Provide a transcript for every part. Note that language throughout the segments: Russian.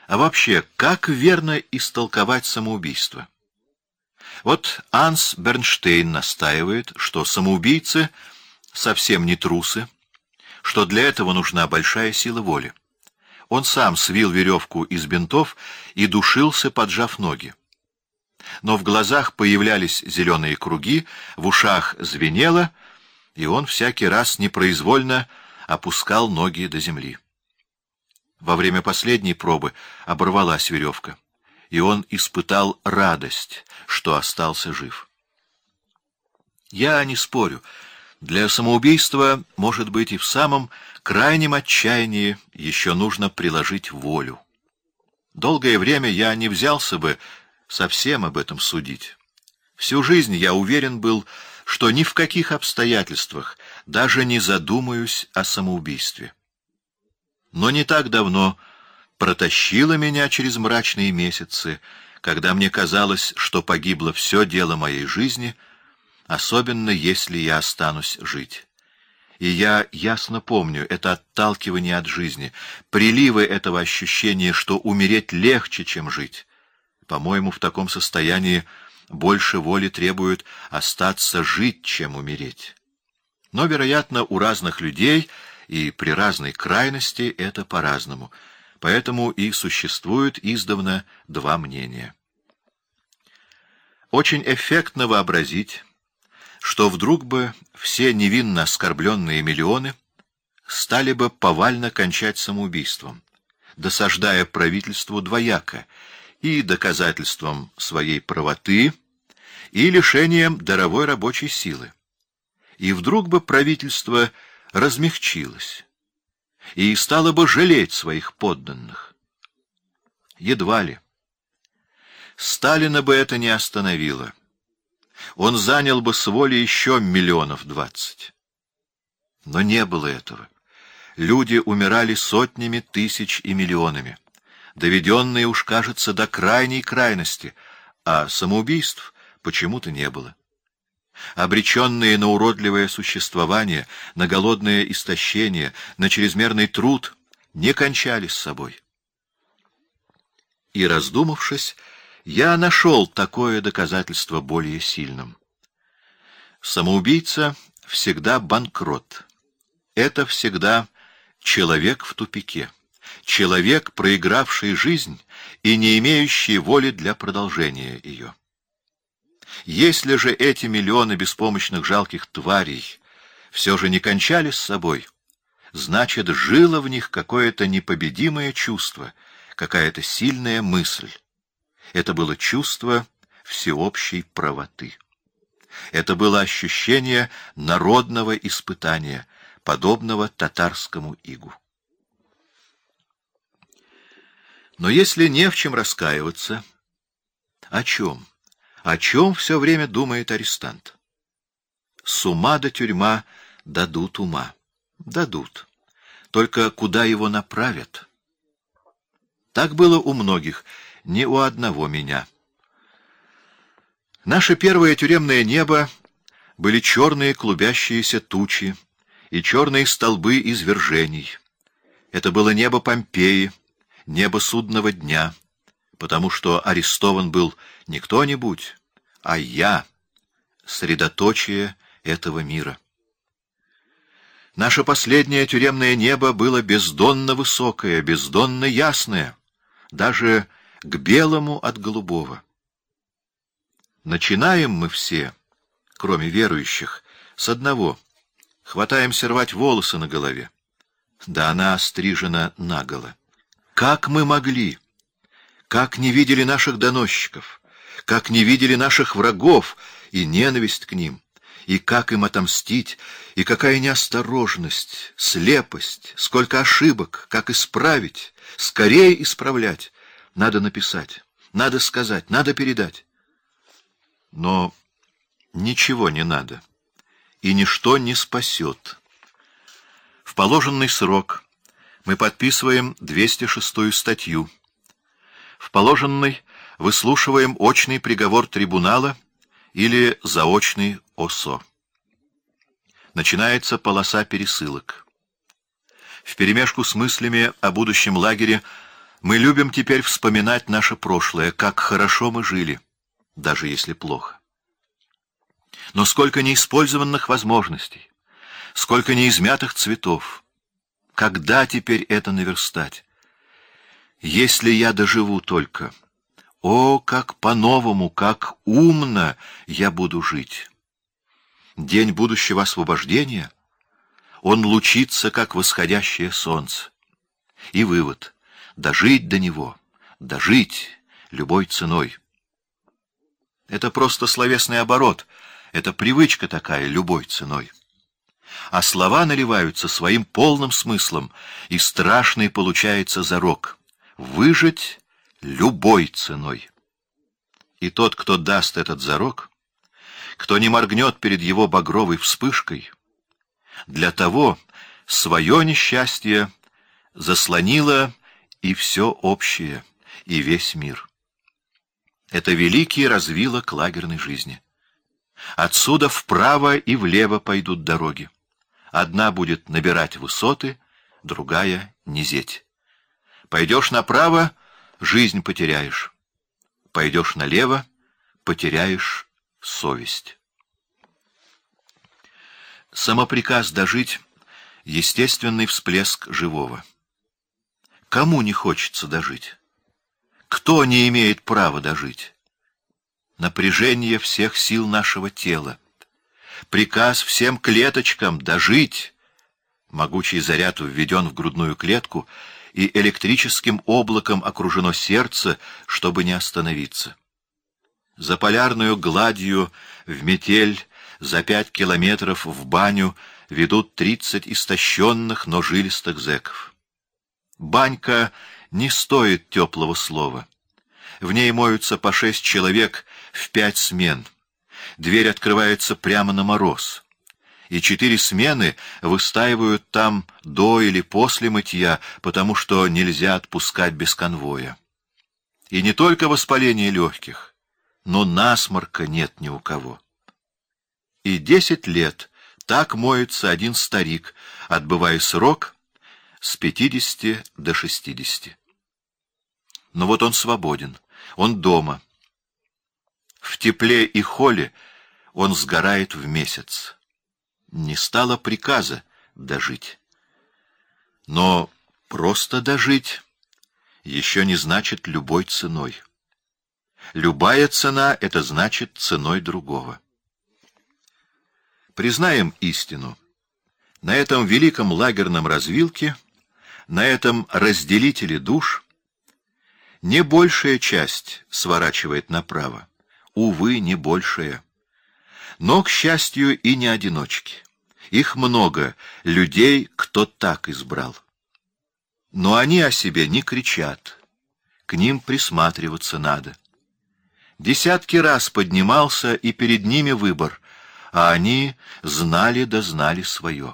А вообще, как верно истолковать самоубийство? Вот Анс Бернштейн настаивает, что самоубийцы совсем не трусы, что для этого нужна большая сила воли. Он сам свил веревку из бинтов и душился, поджав ноги. Но в глазах появлялись зеленые круги, в ушах звенело, и он всякий раз непроизвольно опускал ноги до земли. Во время последней пробы оборвалась веревка, и он испытал радость, что остался жив. Я не спорю, для самоубийства, может быть, и в самом крайнем отчаянии еще нужно приложить волю. Долгое время я не взялся бы совсем об этом судить. Всю жизнь я уверен был, что ни в каких обстоятельствах даже не задумаюсь о самоубийстве. Но не так давно протащило меня через мрачные месяцы, когда мне казалось, что погибло все дело моей жизни, особенно если я останусь жить. И я ясно помню это отталкивание от жизни, приливы этого ощущения, что умереть легче, чем жить. По-моему, в таком состоянии больше воли требует остаться жить, чем умереть. Но, вероятно, у разных людей и при разной крайности это по-разному, поэтому и существует издавна два мнения. Очень эффектно вообразить, что вдруг бы все невинно оскорбленные миллионы стали бы повально кончать самоубийством, досаждая правительству двояко и доказательством своей правоты, и лишением даровой рабочей силы. И вдруг бы правительство размягчилось и стало бы жалеть своих подданных. Едва ли. Сталина бы это не остановило. Он занял бы с воли еще 20 миллионов. Но не было этого. Люди умирали сотнями тысяч и миллионами, доведенные уж, кажется, до крайней крайности, а самоубийств почему-то не было. Обреченные на уродливое существование, на голодное истощение, на чрезмерный труд, не кончали с собой. И, раздумавшись, я нашел такое доказательство более сильным. Самоубийца всегда банкрот. Это всегда человек в тупике. Человек, проигравший жизнь и не имеющий воли для продолжения ее. Если же эти миллионы беспомощных жалких тварей все же не кончали с собой, значит, жило в них какое-то непобедимое чувство, какая-то сильная мысль. Это было чувство всеобщей правоты. Это было ощущение народного испытания, подобного татарскому игу. Но если не в чем раскаиваться, о чем? О чем все время думает арестант? С ума до тюрьма дадут ума. Дадут. Только куда его направят? Так было у многих, не у одного меня. Наше первое тюремное небо были черные клубящиеся тучи и черные столбы извержений. Это было небо Помпеи, небо судного дня, потому что арестован был не кто-нибудь, а я, средоточие этого мира. Наше последнее тюремное небо было бездонно высокое, бездонно ясное, даже к белому от голубого. Начинаем мы все, кроме верующих, с одного. Хватаемся рвать волосы на голове. Да она острижена наголо. Как мы могли? Как не видели наших доносчиков? Как не видели наших врагов и ненависть к ним? И как им отомстить? И какая неосторожность, слепость, сколько ошибок, как исправить, скорее исправлять. Надо написать, надо сказать, надо передать. Но ничего не надо, и ничто не спасет. В положенный срок мы подписываем 206-ю статью. В положенный выслушиваем очный приговор трибунала или заочный ОСО. Начинается полоса пересылок. Вперемешку с мыслями о будущем лагере Мы любим теперь вспоминать наше прошлое, как хорошо мы жили, даже если плохо. Но сколько неиспользованных возможностей, сколько неизмятых цветов. Когда теперь это наверстать? Если я доживу только, о, как по-новому, как умно я буду жить! День будущего освобождения, он лучится, как восходящее солнце. И вывод — дожить до него, дожить любой ценой. Это просто словесный оборот, это привычка такая, любой ценой. А слова наливаются своим полным смыслом, и страшный получается зарок — выжить любой ценой. И тот, кто даст этот зарок, кто не моргнет перед его багровой вспышкой, для того свое несчастье заслонило и все общее, и весь мир. Это великий развилок лагерной жизни. Отсюда вправо и влево пойдут дороги. Одна будет набирать высоты, другая — низеть. Пойдешь направо — жизнь потеряешь. Пойдешь налево — потеряешь совесть. Самоприказ дожить — естественный всплеск живого. Кому не хочется дожить? Кто не имеет права дожить? Напряжение всех сил нашего тела. Приказ всем клеточкам дожить. Могучий заряд введен в грудную клетку, и электрическим облаком окружено сердце, чтобы не остановиться. За полярную гладью в метель, за 5 километров в баню ведут 30 истощенных, но жилистых зэков. Банька не стоит теплого слова. В ней моются по 6 человек в 5 смен. Дверь открывается прямо на мороз. И 4 смены выстаивают там до или после мытья, потому что нельзя отпускать без конвоя. И не только воспаление легких, но насморка нет ни у кого. И 10 лет так моется один старик, отбывая срок с 50 до 60. Но вот он свободен, он дома. В тепле и холе он сгорает в месяц. Не стало приказа дожить. Но просто дожить еще не значит любой ценой. Любая цена — это значит ценой другого. Признаем истину. На этом великом лагерном развилке, на этом разделителе душ, не большая часть сворачивает направо. Увы, не большая. Но, к счастью, и не одиночки. Их много, людей, кто так избрал. Но они о себе не кричат. К ним присматриваться надо. Десятки раз поднимался, и перед ними выбор, а они знали да знали свое.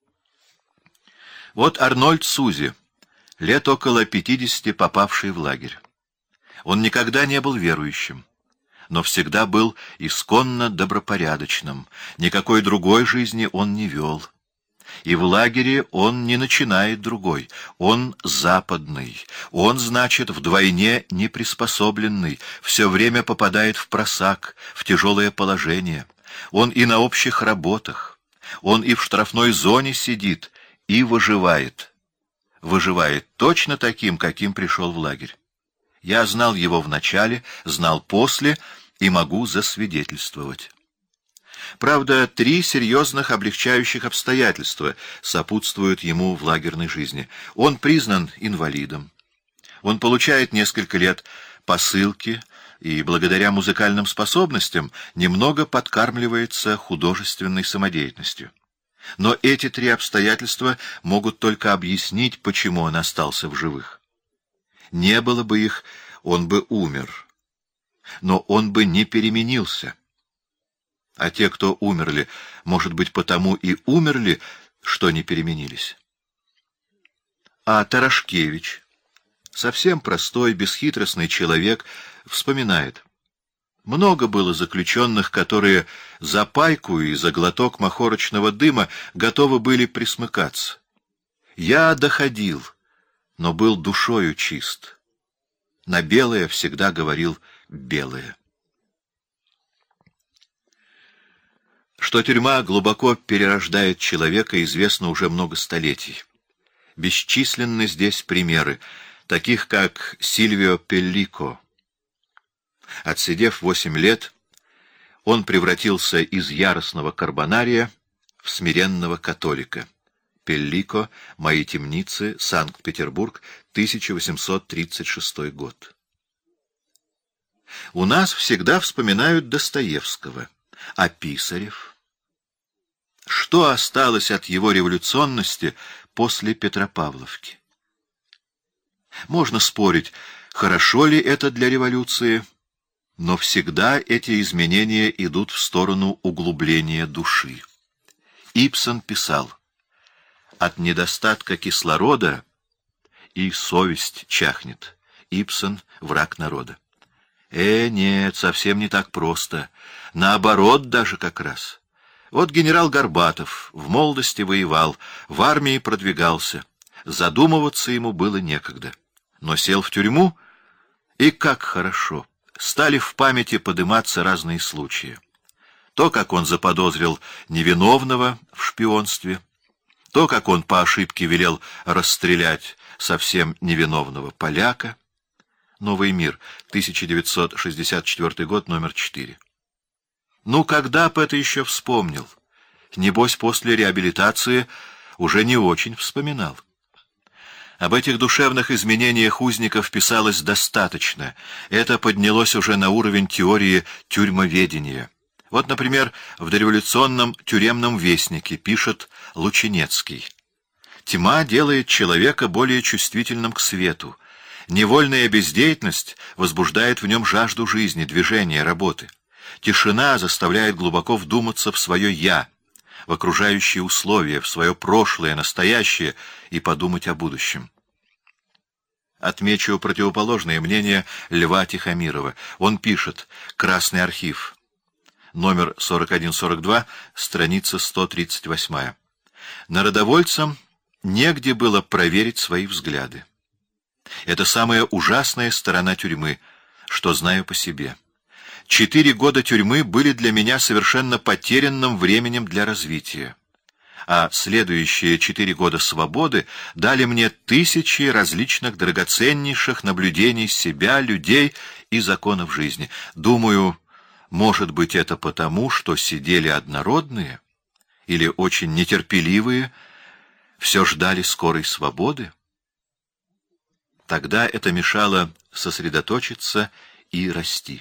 Вот Арнольд Сузи, лет около 50, попавший в лагерь. Он никогда не был верующим, но всегда был исконно добропорядочным, никакой другой жизни он не вел. И в лагере он не начинает другой, он западный, он, значит, вдвойне неприспособленный, все время попадает в просак, в тяжелое положение. Он и на общих работах, он и в штрафной зоне сидит, и выживает. Выживает точно таким, каким пришел в лагерь. Я знал его в начале, знал после и могу засвидетельствовать. Правда, 3 серьезных облегчающих обстоятельства сопутствуют ему в лагерной жизни. Он признан инвалидом. Он получает несколько лет посылки и, благодаря музыкальным способностям, немного подкармливается художественной самодеятельностью. Но эти 3 обстоятельства могут только объяснить, почему он остался в живых. Не было бы их, он бы умер. Но он бы не переменился. А те, кто умерли, может быть, потому и умерли, что не переменились. А Тарашкевич, совсем простой, бесхитростный человек, вспоминает. Много было заключенных, которые за пайку и за глоток махорочного дыма готовы были присмыкаться. Я доходил, но был душою чист. на белое всегда говорил белое. Что тюрьма глубоко перерождает человека, известно уже много столетий. Бесчисленны здесь примеры, таких как Сильвио Пеллико. Отсидев 8 лет, он превратился из яростного карбонария в смиренного католика. Пеллико, «Мои темницы», Санкт-Петербург, 1836 год. У нас всегда вспоминают Достоевского, а Писарев? Что осталось от его революционности после Петропавловки? Можно спорить, хорошо ли это для революции, но всегда эти изменения идут в сторону углубления души. Ибсен писал: «От недостатка кислорода и совесть чахнет». Ибсен, «Враг народа». Нет, совсем не так просто. Наоборот даже как раз. Вот генерал Горбатов в молодости воевал, в армии продвигался. Задумываться ему было некогда. Но сел в тюрьму, и как хорошо. Стали в памяти подыматься разные случаи. То, как он заподозрил невиновного в шпионстве, то, как он по ошибке велел расстрелять совсем невиновного поляка. «Новый мир», 1964 год, номер 4. Ну, когда б это еще вспомнил? Небось, после реабилитации уже не очень вспоминал. Об этих душевных изменениях узников писалось достаточно. Это поднялось уже на уровень теории тюрьмоведения. Вот, например, в дореволюционном тюремном вестнике пишет Лучинецкий: «Тьма делает человека более чувствительным к свету. Невольная бездеятельность возбуждает в нем жажду жизни, движения, работы. Тишина заставляет глубоко вдуматься в свое «я», в окружающие условия, в свое прошлое, настоящее и подумать о будущем». Отмечу противоположное мнение Льва Тихомирова. Он пишет: «Красный архив», номер 4142, страница 138. «Народовольцам негде было проверить свои взгляды. Это самая ужасная сторона тюрьмы, что знаю по себе. 4 года тюрьмы были для меня совершенно потерянным временем для развития, а следующие 4 года свободы дали мне тысячи различных драгоценнейших наблюдений себя, людей и законов жизни. Думаю, может быть, это потому, что сидели однородные или очень нетерпеливые, все ждали скорой свободы. Тогда это мешало сосредоточиться и расти».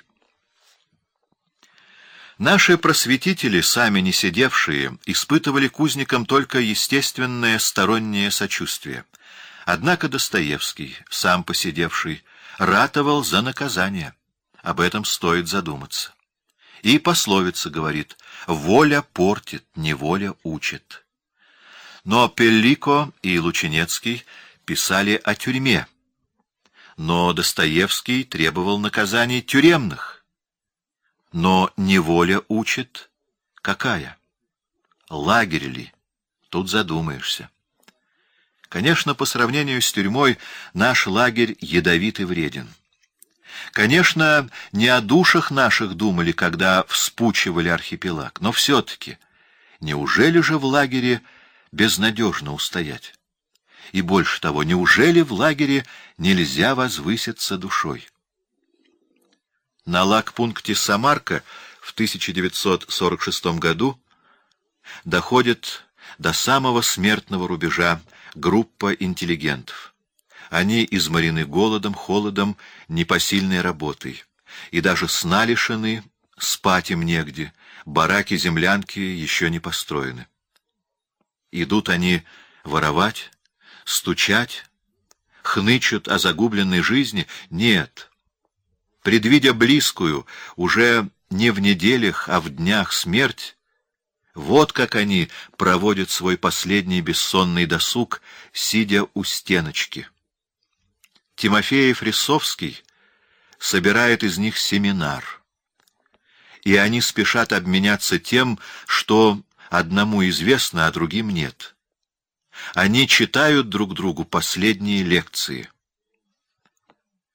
Наши просветители, сами не сидевшие, испытывали к узникам только естественное стороннее сочувствие. Однако Достоевский, сам посидевший, ратовал за наказание. Об этом стоит задуматься. И пословица говорит: «Воля портит, неволя учит». Но Пеллико и Лучинецкий писали о тюрьме. Но Достоевский требовал наказаний тюремных. Но неволя учит какая? Лагерь ли? Тут задумаешься. Конечно, по сравнению с тюрьмой наш лагерь ядовит и вреден. Конечно, не о душах наших думали, когда вспучивали архипелаг, но все-таки, неужели же в лагере безнадежно устоять? И больше того, неужели в лагере нельзя возвыситься душой? На лагпункте Самарка в 1946 году доходит до самого смертного рубежа группа интеллигентов. Они изморены голодом, холодом, непосильной работой. И даже сна лишены, спать им негде, бараки-землянки еще не построены. Идут они воровать, стучать, хнычут о загубленной жизни? Нет. Предвидя близкую, уже не в неделях, а в днях смерть, вот как они проводят свой последний бессонный досуг, сидя у стеночки. Тимофеев-Рисовский собирает из них семинар, и они спешат обменяться тем, что одному известно, а другим нет. Они читают друг другу последние лекции.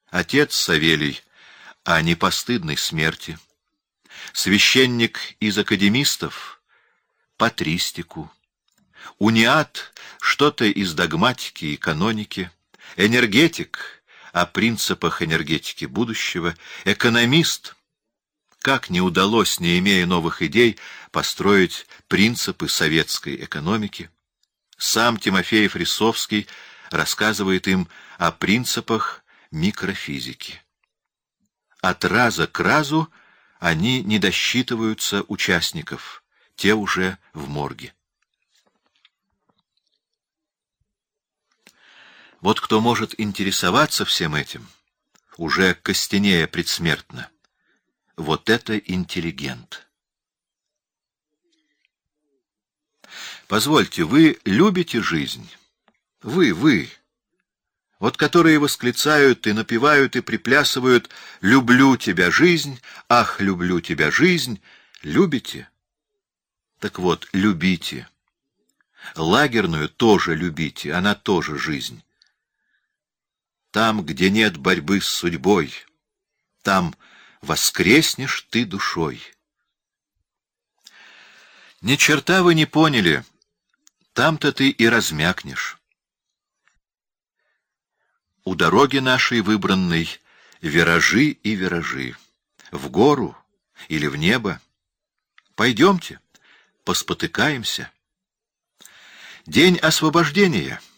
отец Савелий о непостыдной смерти, священник из академистов — патристику, униат — что-то из догматики и каноники, энергетик — о принципах энергетики будущего, экономист — как не удалось, не имея новых идей, построить принципы советской экономики. Сам Тимофеев Рисовский рассказывает им о принципах микрофизики. От раза к разу они не досчитываются участников, те уже в морге. Вот кто может интересоваться всем этим, уже костенея предсмертно, вот это интеллигент. Позвольте, вы любите жизнь? Вы, вот которые восклицают и напевают и приплясывают «люблю тебя, жизнь», «ах, люблю тебя, жизнь», любите? Так вот, любите. Лагерную тоже любите, она тоже жизнь. Там, где нет борьбы с судьбой, там воскреснешь ты душой. Ни черта вы не поняли, там-то ты и размякнешь. У дороги нашей выбранной виражи и виражи, в гору или в небо. Пойдемте, поспотыкаемся. День освобождения.